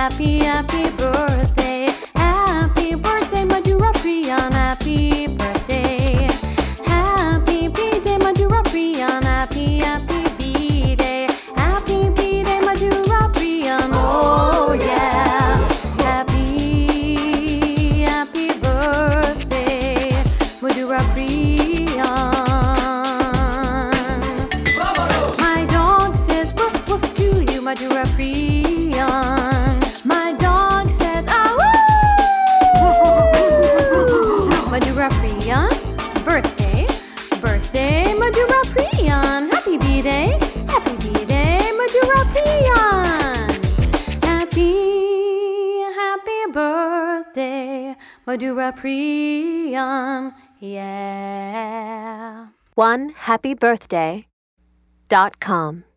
happy, happy birthday. Happy birthday, Madhura Priyan. Happy birthday. Happy B-Day, Madhura Priyan. Happy, happy B-Day. Happy B-Day, Madhura Priyan. Oh yeah. Happy, happy birthday, Madhura Priyan. My dog says woof woof to you, Madhura Priyan. My dog says ah woo. Madhura Priyan, birthday, birthday, Madhura Priyan. Happy B-Day, happy B-Day, Madhura Priyan. Happy, happy birthday, Madhura Priyan. Yeah. OneHappyBirthday.com